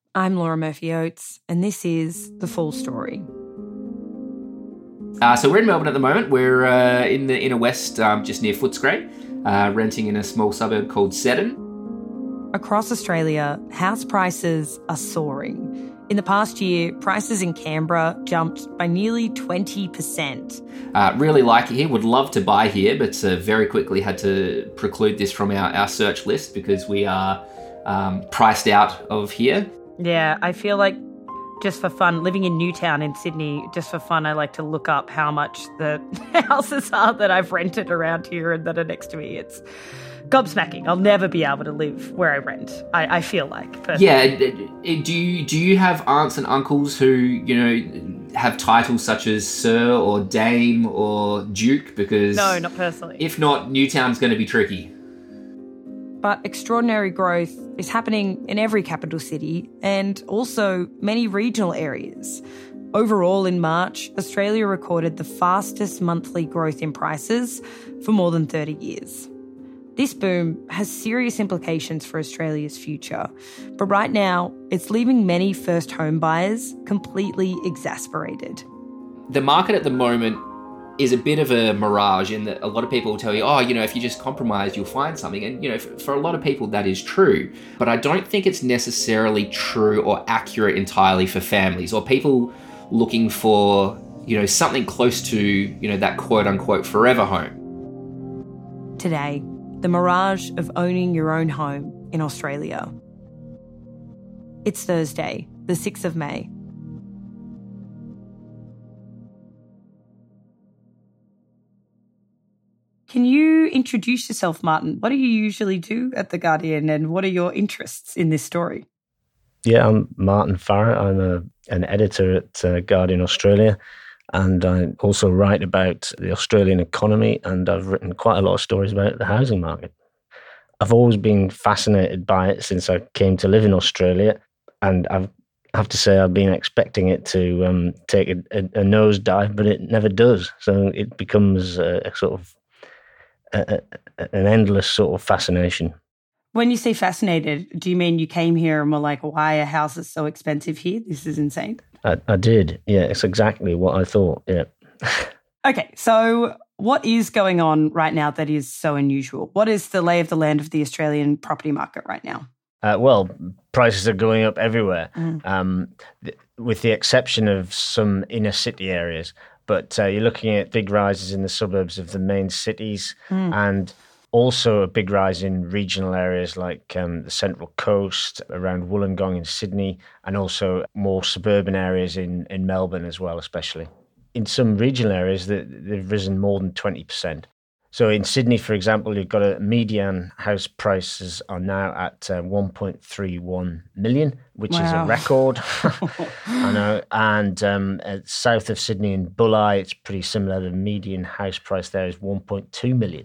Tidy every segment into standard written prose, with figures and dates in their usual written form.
I'm Laura Murphy-Oates, and this is The Full Story. So we're in Melbourne at the moment. We're in the inner west, just near Footscray, renting in a small suburb called Seddon. Across Australia, house prices are soaring. In the past year, prices in Canberra jumped by nearly 20%. Really like it here, would love to buy here, but very quickly had to preclude this from our search list because we are priced out of here. Yeah, I feel like just for fun, living in Newtown in Sydney, just for fun, I like to look up how much the houses are that I've rented around here and that are next to me. It's gobsmacking. I'll never be able to live where I rent, I feel like. Personally. Yeah, do you have aunts and uncles who, you know, have titles such as Sir or Dame or Duke? Because no, not personally. If not, Newtown's going to be tricky. But extraordinary growth is happening in every capital city and also many regional areas. Overall, in March, Australia recorded the fastest monthly growth in prices for more than 30 years. This boom has serious implications for Australia's future, but right now, it's leaving many first home buyers completely exasperated. The market at the moment is a bit of a mirage in that a lot of people will tell you, oh, you know, if you just compromise, you'll find something. And, you know, for a lot of people, that is true. But I don't think it's necessarily true or accurate entirely for families or people looking for, you know, something close to, you know, that quote unquote forever home. Today, the mirage of owning your own home in Australia. It's Thursday, the 6th of May. Can you introduce yourself, Martin? What do you usually do at The Guardian and what are your interests in this story? Yeah, I'm Martin Farrer. I'm an editor at Guardian Australia, and I also write about the Australian economy, and I've written quite a lot of stories about the housing market. I've always been fascinated by it since I came to live in Australia, and I have to say I've been expecting it to take a nosedive, but it never does. So it becomes a sort of an endless sort of fascination. When you say fascinated, do you mean you came here and were like, why are houses so expensive here? This is insane. I did. Yeah, it's exactly what I thought. Yeah. Okay, so what is going on right now that is so unusual? What is the lay of the land of the Australian property market right now? Well, prices are going up everywhere, with the exception of some inner city areas. But you're looking at big rises in the suburbs of the main cities and also a big rise in regional areas like the Central Coast, around Wollongong in Sydney, and also more suburban areas in Melbourne as well, especially. In some regional areas, they've risen more than 20%. So in Sydney, for example, you've got a median house prices are now at 1.31 million, which is a record. I know. And south of Sydney in Bulli, it's pretty similar. The median house price there is $1.2 million.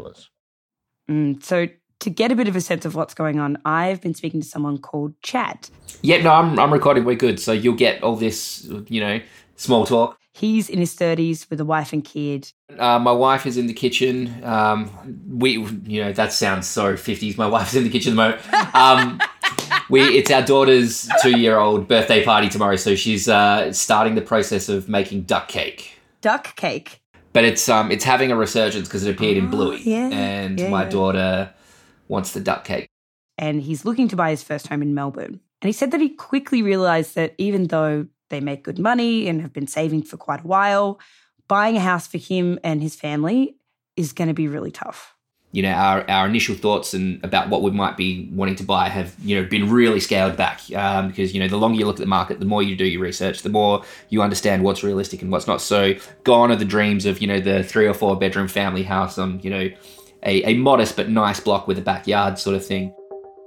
So to get a bit of a sense of what's going on, I've been speaking to someone called Chad. Yeah, no, I'm recording. We're good. So you'll get all this, you know, small talk. He's in his 30s with a wife and kid. My wife is in the kitchen. You know, that sounds so 50s. My wife's in the kitchen at the moment. It's our daughter's 2-year-old birthday party tomorrow, so she's starting the process of making duck cake. Duck cake? But it's having a resurgence because it appeared in Bluey. Yeah, and my daughter wants the duck cake. And he's looking to buy his first home in Melbourne. And he said that he quickly realised that even though they make good money and have been saving for quite a while, buying a house for him and his family is going to be really tough. You know, our initial thoughts and about what we might be wanting to buy have, you know, been really scaled back because, you know, the longer you look at the market, the more you do your research, the more you understand what's realistic and what's not. So gone are the dreams of, you know, the 3 or 4 bedroom family house on, you know, a modest but nice block with a backyard sort of thing.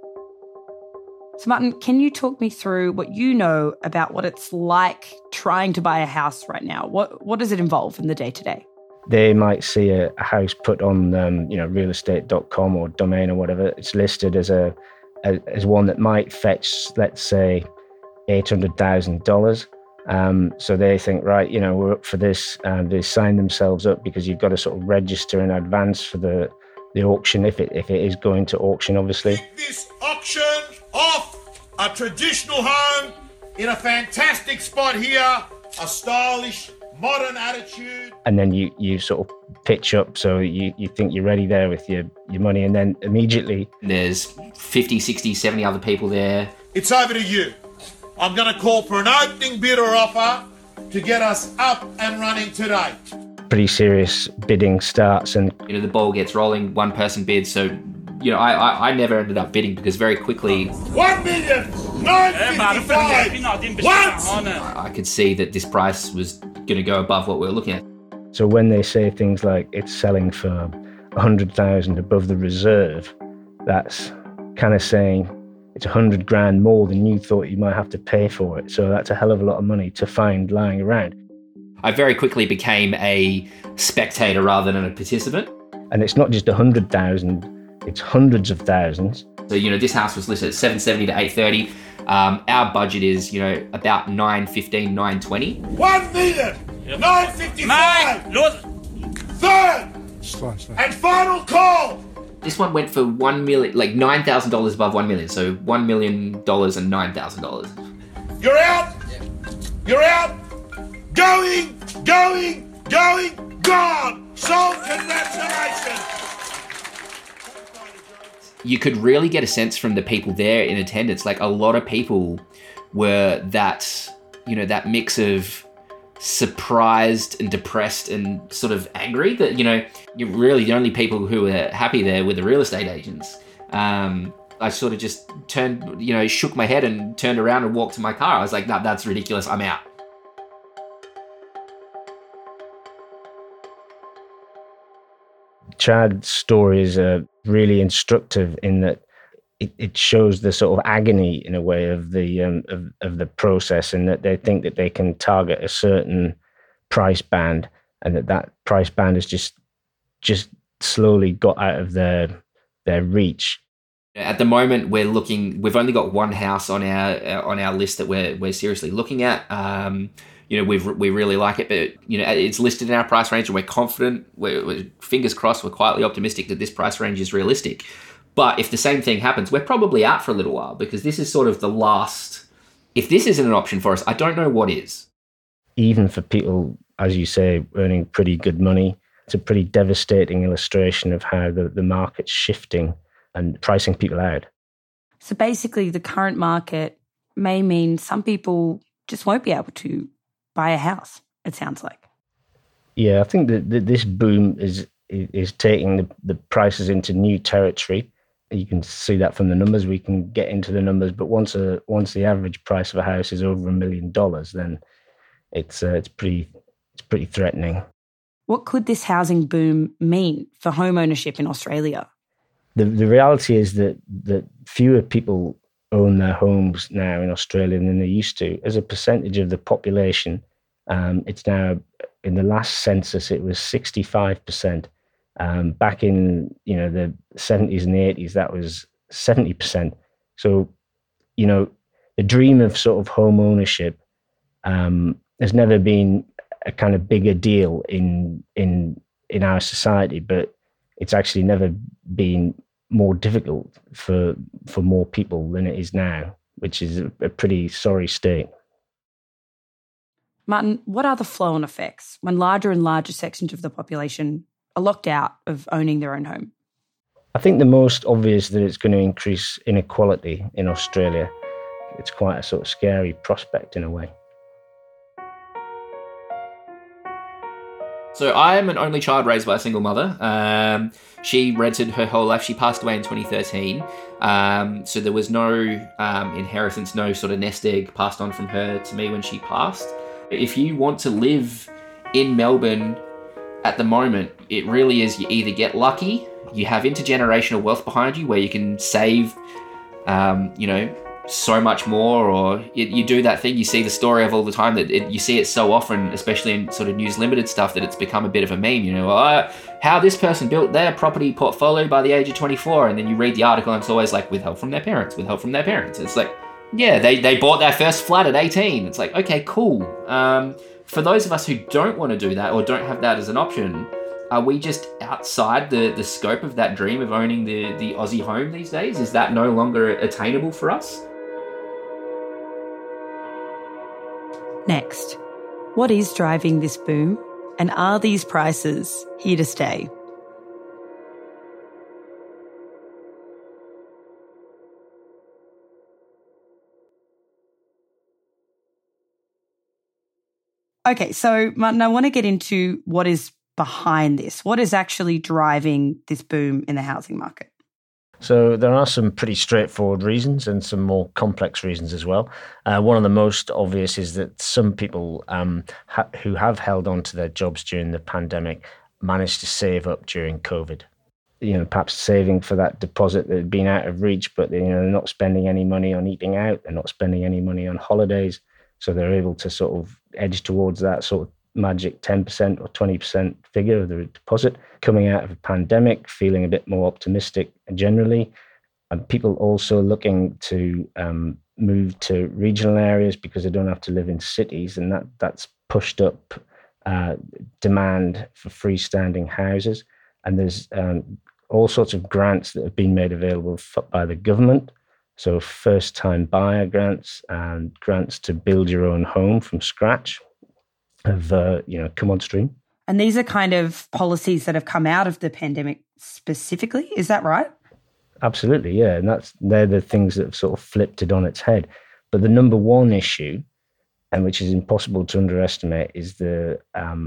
So Martin, can you talk me through what you know about what it's like trying to buy a house right now? What does it involve in the day-to-day? They might see a house put on, realestate.com or Domain or whatever. It's listed as one that might fetch, let's say, $800,000. So they think, right, you know, we're up for this, and they sign themselves up because you've got to sort of register in advance for the auction if it is going to auction, obviously. Take this auction off A traditional home in a fantastic spot here, a stylish, modern attitude. And then you sort of pitch up, so you think you're ready there with your money, and then immediately there's 50, 60, 70 other people there. It's over to you. I'm going to call for an opening bid or offer to get us up and running today. Pretty serious bidding starts, and the ball gets rolling, one person bids. So I never ended up bidding because very quickly 1,955,000. What? I could see that this price was going to go above what we were looking at. So when they say things like it's selling for 100,000 above the reserve, that's kind of saying it's 100 grand more than you thought you might have to pay for it. So that's a hell of a lot of money to find lying around. I very quickly became a spectator rather than a participant. And it's not just 100,000, it's hundreds of thousands. So, this house was listed at 770 to 830. Our budget is, about 915, 920. 1,955,000. Third and final call. This one went for $1 million, like $9,000 above $1 million. So $1 million and $9,000. You're out. You're out. Going, gone. Sold, congratulations. You could really get a sense from the people there in attendance. Like, a lot of people were that mix of surprised and depressed and sort of angry that, you're really the only people who were happy there were the real estate agents. I sort of just turned, shook my head and turned around and walked to my car. I was like, no, that's ridiculous. I'm out. Chad's story is really instructive in that it shows the sort of agony in a way of the process, and that they think that they can target a certain price band, and that price band has just slowly got out of their reach. At the moment, we've only got one house on our list that we're seriously looking at. We really like it, but it's listed in our price range, and we're confident. We're fingers crossed. We're quietly optimistic that this price range is realistic. But if the same thing happens, we're probably out for a little while, because this is sort of the last. If this isn't an option for us, I don't know what is. Even for people, as you say, earning pretty good money, it's a pretty devastating illustration of how the market's shifting and pricing people out. So basically, the current market may mean some people just won't be able to buy a house, it sounds like. Yeah, I think that this boom is taking the prices into new territory. You can see that from the numbers. We can get into the numbers, but once the average price of a house is over $1 million, then it's pretty threatening. What could this housing boom mean for home ownership in Australia? The reality is that fewer people own their homes now in Australia than they used to. As a percentage of the population, it's now, in the last census, it was 65%. Back in the 70s and the 80s, that was 70%. So, the dream of sort of home ownership has never been a kind of bigger deal in our society, but it's actually never been more difficult for more people than it is now, which is a pretty sorry state. Martin, what are the flow-on effects when larger and larger sections of the population are locked out of owning their own home? I think the most obvious that it's going to increase inequality in Australia. It's quite a sort of scary prospect in a way. So I am an only child raised by a single mother. She rented her whole life. She passed away in 2013. So there was no inheritance, no sort of nest egg passed on from her to me when she passed. If you want to live in Melbourne at the moment, it really is, you either get lucky, you have intergenerational wealth behind you where you can save, so much more, or you do that thing you see the story of all the time, that you see it so often, especially in sort of News Limited stuff, that it's become a bit of a meme, how this person built their property portfolio by the age of 24, and then you read the article and it's always like, with help from their parents. It's like, yeah, they bought their first flat at 18. It's like, okay, cool. For those of us who don't want to do that or don't have that as an option, are we just outside the scope of that dream of owning the Aussie home these days? Is that no longer attainable for us? Next, what is driving this boom? And are these prices here to stay? Okay, so Martin, I want to get into what is behind this. What is actually driving this boom in the housing market? So there are some pretty straightforward reasons and some more complex reasons as well. One of the most obvious is that some people who have held on to their jobs during the pandemic managed to save up during COVID. Perhaps saving for that deposit that had been out of reach, but they're not spending any money on eating out. They're not spending any money on holidays. So they're able to sort of edge towards that sort of magic 10% or 20% figure of the deposit. Coming out of a pandemic, feeling a bit more optimistic generally. And people also looking to move to regional areas because they don't have to live in cities. And that's pushed up demand for freestanding houses. And there's all sorts of grants that have been made available by the government. So first-time buyer grants and grants to build your own home from scratch have come on stream. And these are kind of policies that have come out of the pandemic specifically, is that right? Absolutely, yeah. And they're the things that have sort of flipped it on its head. But the number one issue, and which is impossible to underestimate, is the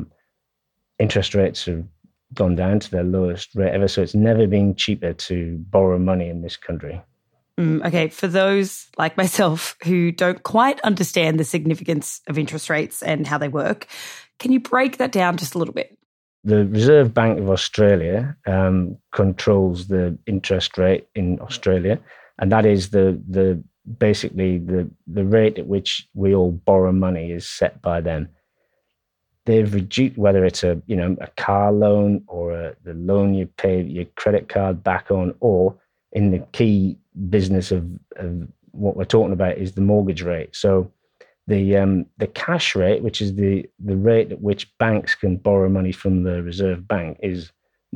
interest rates have gone down to their lowest rate ever. So it's never been cheaper to borrow money in this country. Okay, for those like myself who don't quite understand the significance of interest rates and how they work, can you break that down just a little bit? The Reserve Bank of Australia controls the interest rate in Australia, and that is basically the rate at which we all borrow money is set by them. They've reduced, whether it's a car loan or the loan you pay your credit card back on, or in the key business of what we're talking about is the mortgage rate. So the cash rate, which is the rate at which banks can borrow money from the Reserve Bank, is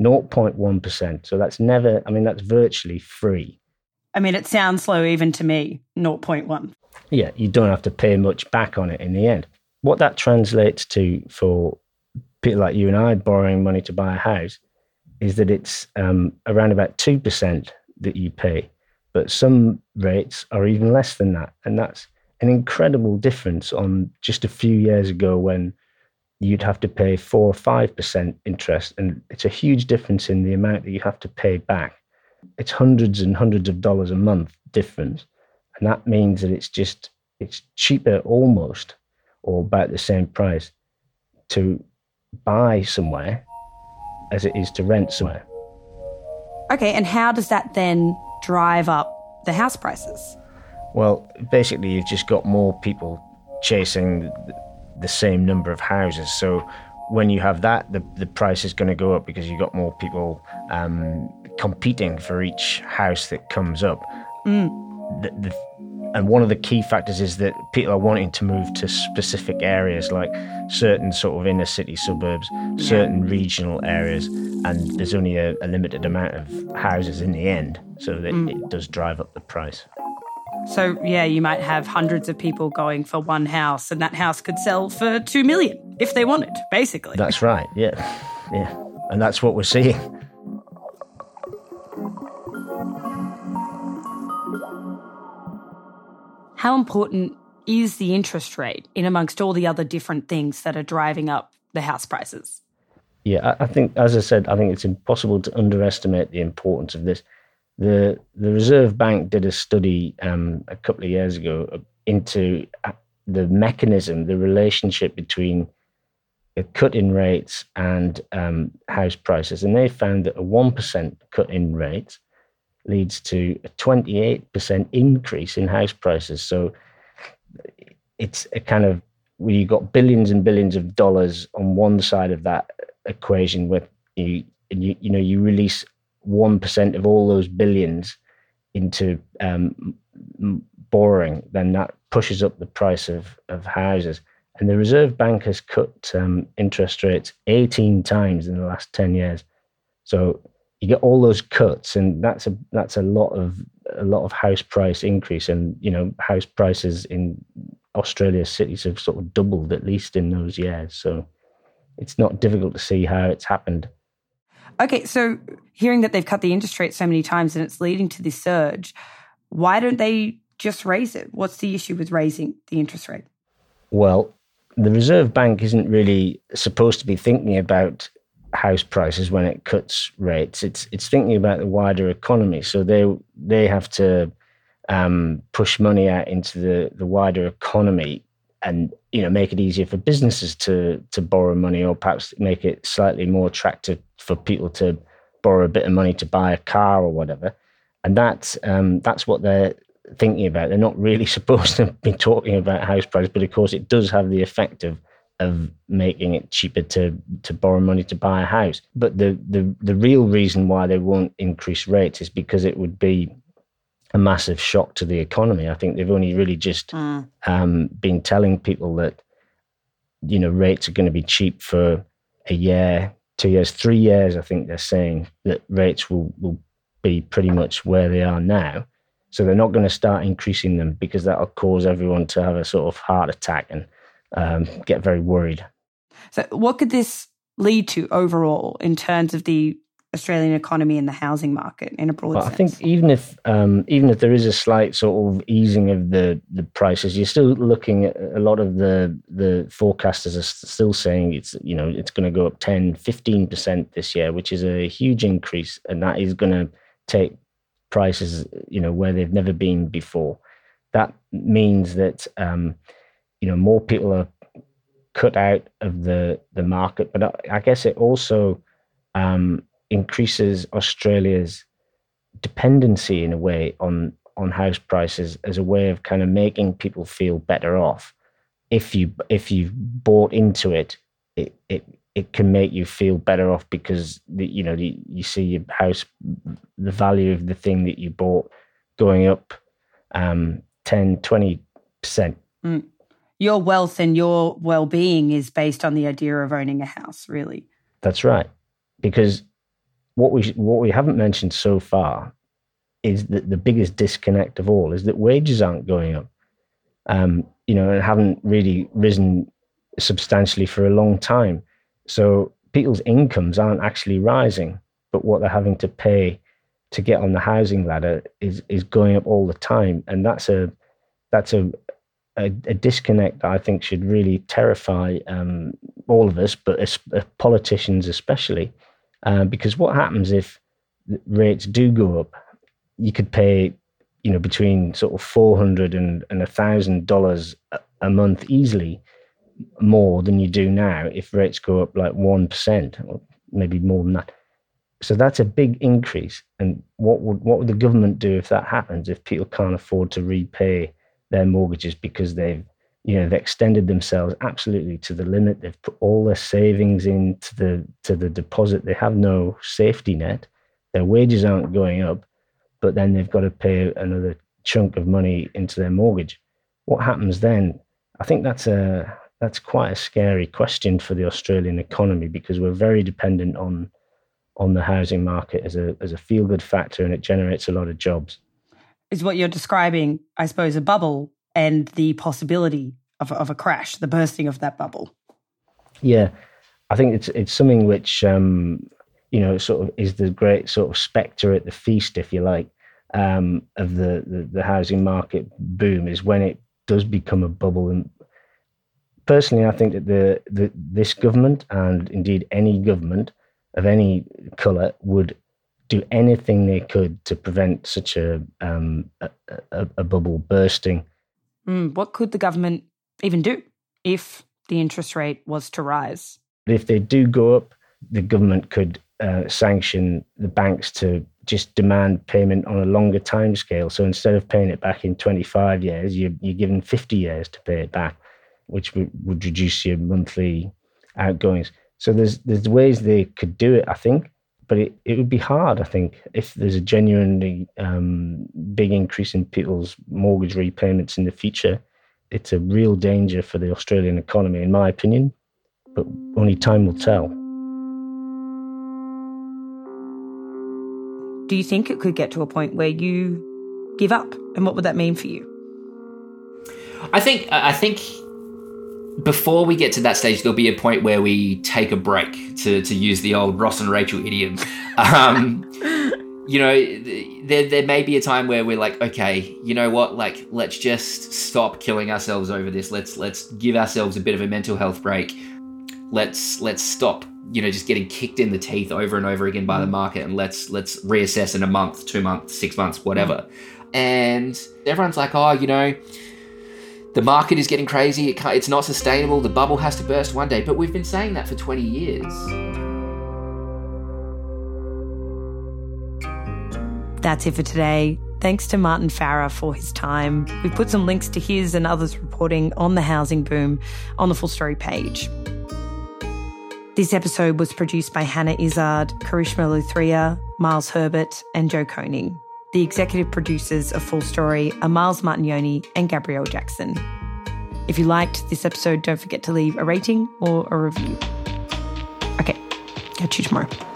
0.1%. So that's virtually free. I mean, it sounds low even to me, 0.1. Yeah, you don't have to pay much back on it in the end. What that translates to for people like you and I borrowing money to buy a house is that it's around about 2% that you pay. But some rates are even less than that. And that's an incredible difference on just a few years ago when you'd have to pay 4 or 5% interest. And it's a huge difference in the amount that you have to pay back. It's hundreds and hundreds of dollars a month difference. And that means that it's cheaper almost, or about the same price, to buy somewhere as it is to rent somewhere. Okay, and how does that then drive up the house prices? Well, basically, you've just got more people chasing the same number of houses. So when you have that, the price is going to go up because you've got more people competing for each house that comes up. And one of the key factors is that people are wanting to move to specific areas, like certain sort of inner city suburbs, certain regional areas, and there's only a limited amount of houses in the end, so that it does drive up the price. So, yeah, you might have hundreds of people going for one house, and that house could sell for $2 million if they wanted, basically. That's right, yeah. And that's what we're seeing. How important is the interest rate in amongst all the other different things that are driving up the house prices? Yeah, I think, as I said, I think it's impossible to underestimate the importance of this. The Reserve Bank did a study a couple of years ago into the mechanism, the relationship between a cut in rates and house prices. And they found that a 1% cut in rates leads to a 28% increase in house prices. So it's a kind of, where you got billions and billions of dollars on one side of that equation, where you release 1% of all those billions into borrowing, then that pushes up the price of houses. And the Reserve Bank has cut interest rates 18 times in the last 10 years. So you get all those cuts, and that's a lot of house price increase. And house prices in Australia's cities have sort of doubled at least in those years. So it's not difficult to see how it's happened. Okay, so hearing that they've cut the interest rate so many times and it's leading to this surge, why don't they just raise it? What's the issue with raising the interest rate? Well, the Reserve Bank isn't really supposed to be thinking about house prices when it cuts rates. It's thinking about the wider economy. So they have to push money out into the wider economy, and make it easier for businesses to borrow money, or perhaps make it slightly more attractive for people to borrow a bit of money to buy a car or whatever. And that's what they're thinking about. They're not really supposed to be talking about house prices, but of course it does have the effect of making it cheaper to borrow money to buy a house. But the real reason why they won't increase rates is because it would be a massive shock to the economy. I think they've only really just been telling people that rates are going to be cheap for a year, 2 years, 3 years. I think they're saying that rates will be pretty much where they are now. So they're not going to start increasing them because that'll cause everyone to have a sort of heart attack and get very worried. So what could this lead to overall in terms of the Australian economy and the housing market in a broad sense? I think even if there is a slight sort of easing of the prices, you're still looking at a lot of the forecasters are still saying it's going to go up 10-15% this year, which is a huge increase, and that is going to take prices where they've never been before. That means that more people are cut out of the market, but I guess it also increases Australia's dependency in a way on house prices as a way of kind of making people feel better off. If you bought into it, it can make you feel better off because you see your house, the value of the thing that you bought going up 10-20%. Your wealth and your well-being is based on the idea of owning a house, really. That's right. Because what we haven't mentioned so far is that the biggest disconnect of all is that wages aren't going up, and haven't really risen substantially for a long time. So people's incomes aren't actually rising, but what they're having to pay to get on the housing ladder is going up all the time, and that's a disconnect that I think should really terrify all of us, but politicians especially, because what happens if rates do go up? You could pay, between sort of $400 and $1,000 a month easily, more than you do now if rates go up like 1% or maybe more than that. So that's a big increase. And what would the government do if that happens? If people can't afford to repay their mortgages because they've extended themselves absolutely to the limit. They've put all their savings into the deposit. They have no safety net. Their wages aren't going up, but then they've got to pay another chunk of money into their mortgage. What happens then? I think that's quite a scary question for the Australian economy, because we're very dependent on the housing market as a feel-good factor, and it generates a lot of jobs. Is what you're describing, I suppose, a bubble and the possibility of a crash, the bursting of that bubble? Yeah, I think it's something which sort of is the great sort of spectre at the feast, if you like, of the housing market boom, is when it does become a bubble. And personally, I think that this government, and indeed any government of any colour, would do anything they could to prevent such a bubble bursting. What could the government even do if the interest rate was to rise? If they do go up, the government could sanction the banks to just demand payment on a longer time scale. So instead of paying it back in 25 years, you're given 50 years to pay it back, which would reduce your monthly outgoings. So there's ways they could do it, I think, but it would be hard, I think, if there's a genuinely big increase in people's mortgage repayments in the future. It's a real danger for the Australian economy, in my opinion, but only time will tell. Do you think it could get to a point where you give up? And what would that mean for you? I think before we get to that stage, there'll be a point where we take a break, to use the old Ross and Rachel idiom. You know, there may be a time where we're like, okay, you know what? Like, let's just stop killing ourselves over this. Let's give ourselves a bit of a mental health break. Let's stop, you know, just getting kicked in the teeth over and over again by the market, and let's reassess in a month, 2 months, 6 months, whatever. And everyone's like, oh, you know, the market is getting crazy. It's not sustainable. The bubble has to burst one day. But we've been saying that for 20 years. That's it for today. Thanks to Martin Farrer for his time. We've put some links to his and others' reporting on the housing boom on the Full Story page. This episode was produced by Hannah Izzard, Karishma Luthria, Miles Herbert and Joe Koning. The executive producers of Full Story are Miles Martignoni and Gabrielle Jackson. If you liked this episode, don't forget to leave a rating or a review. Okay, catch you tomorrow.